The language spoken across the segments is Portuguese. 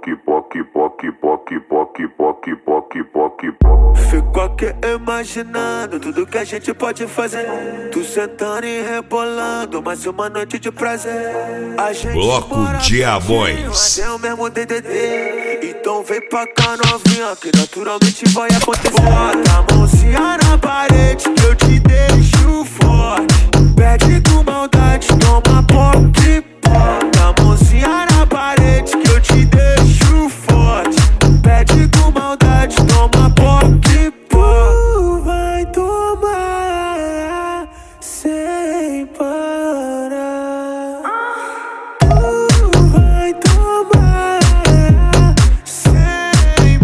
Fico aqui imaginando tudo que a gente pode fazer. Tu sentando e rebolando, mais uma noite de prazer. A gente Bloco Diabões. Tem o mesmo DDD. Então vem pra cá novinha, que naturalmente vai acontecer. Bota a mãozinha na parede que eu te deixo forte. Pede com maldade, toma pop. Bota a mãozinha na parede que eu te deixo forte. Pede com maldade, toma pop. Vai tomar sem parar. Vai tomar sem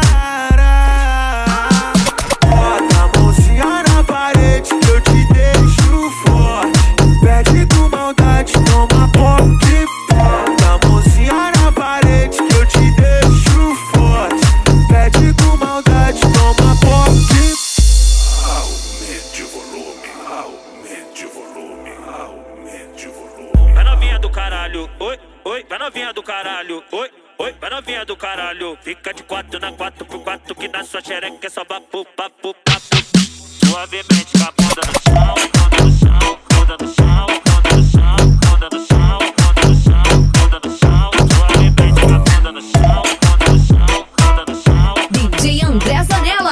parar. Bota a mãozinha na parede que eu te deixo forte. Pede com maldade, toma pop. Bota a mãozinha na parede que eu te deixo forte. Pede com maldade, toma pop. Aumente o volume, aumente o volume, aumente o volume. Vai novinha do caralho, oi, oi, vai novinha do caralho, oi, oi, vai novinha do caralho. Fica de 4 na 4x4 que na sua xereca é só papo, papo, papo. Suavemente com a bunda no chão, bunda no chão, bunda no chão, bunda no chão, bunda no chão, bunda no chão, bunda no chão. Suavemente com a bunda no chão, bunda no chão, bunda no chão. DJ André Zanella.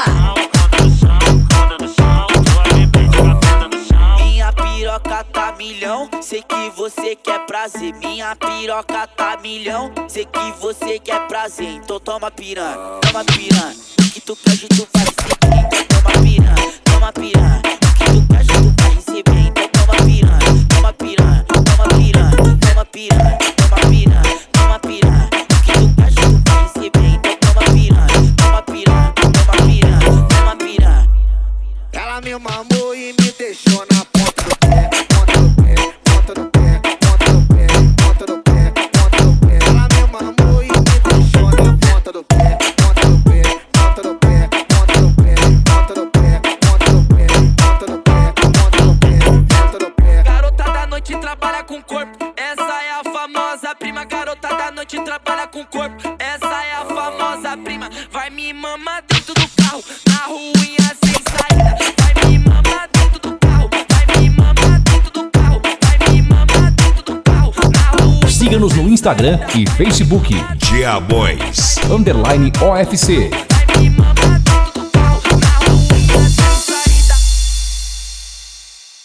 Minha piroca tá milhão, sei que você quer prazer. Minha piroca tá milhão, sei que você quer prazer. Então toma piranha, toma piranha. O que tu pede tu vai receber. Então toma piranha, toma piranha. O que tu pede tu vai receber. Então toma piranha, toma piranha, toma piranha, toma piranha, toma piranha, toma piranha. O que tu pede tu vai receber. Então toma piranha, toma piranha, toma piranha, toma piranha. Ela me mamou e me deixou na ponta do pé, ponta do pé, ponta do pé, ponta do pé, ponta do pé, ponta do pé. Ela me mamou e me deixou na ponta do pé, ponta do pé, ponta do pé, ponta do pé, ponta do pé, ponta do pé, ponta do pé, ponta do pé, ponta do pé. Garota da noite trabalha com corpo, essa é a famosa prima. Garota da noite trabalha com corpo, essa é a famosa prima. Vai me mamar dentro do carro, na ruinha sem saída. Vai me mamar dentro do carro, vai me mamar dentro do carro, vai me mamar dentro do carro, na rua. Siga-nos no Instagram e Facebook Diabões. _OFC.